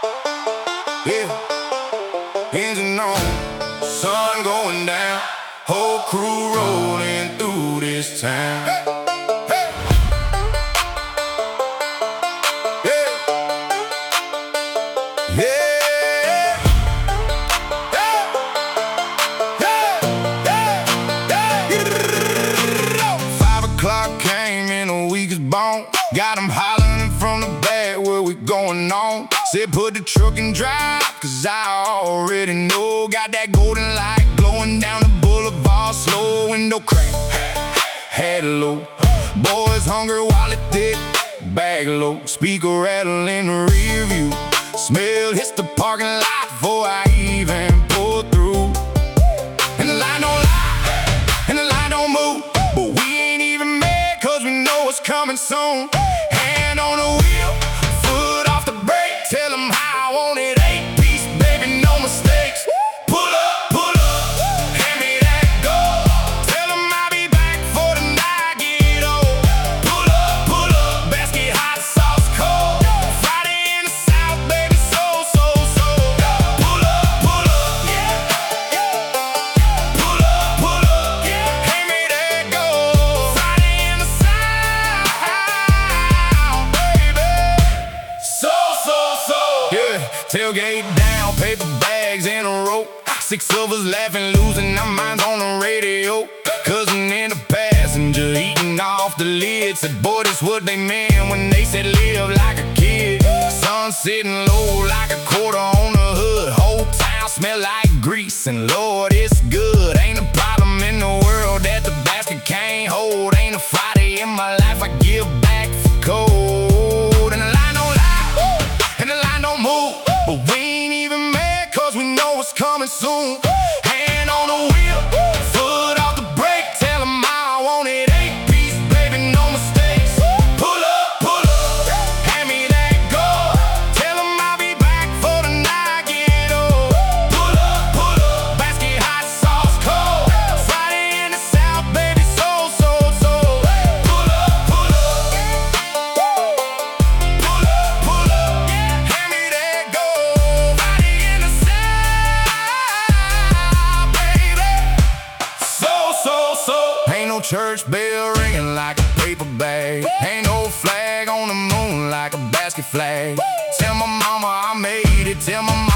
Yeah, engine on, sun going down, whole crew rolling through this town. Hey, hey. Yeah, yeah, yeah, yeah. 5 o'clock came in a week is born. Got them hollering from the back where we going on. Said put the truck in drive, cause I already know. Got that golden light glowing down the boulevard, slow window crack, head low. Boys hungry, wallet thick, bag low. Speaker rattle in the rear view. Smell hits the parking lot before I even pull through. And the line don't lie, and the line don't move, but we ain't even mad cause we know it's coming soon. Hand on the wheel, foot off the brake. Tell them how I want it, 8-piece, baby, no mistakes. Pull up, hand me that gold. Tell them I'll be back for the night get old. Pull up, basket hot, sauce cold. Friday in the South, baby, so. Pull up, yeah. Pull up, yeah. Hand me that gold. Friday in the South, baby. Yeah, tailgate down, paper bags in a row. 6 of us laughing, losing our minds on the radio. Cousin in the passenger, eating off the lid. Said, boy, this what they meant when they said live like a kid. Sun sitting low like a quarter on the hood. Whole town smell like grease, and Lord, it's good. Ain't a problem in the world that the basket can't hold. Ain't a Friday in my life I give back for cold. And the line don't lie, and the line don't move, but we ain't even mad cause we know it's coming soon. Hand on the wheel, foot off the brake. Tell them how I want it, 8-piece, baby, no mistakes. Pull up, hand me that gold. Tell them I'll be back for the night get old. Pull up, basket hot, sauce cold. Friday in the South, baby, so. Pull up, hand me that gold. Friday in the South, baby, so. Ain't no church bell ringing like a paper bag. Ain't no flag on the moon like a basket flag. Tell my mama I made it, tell my mama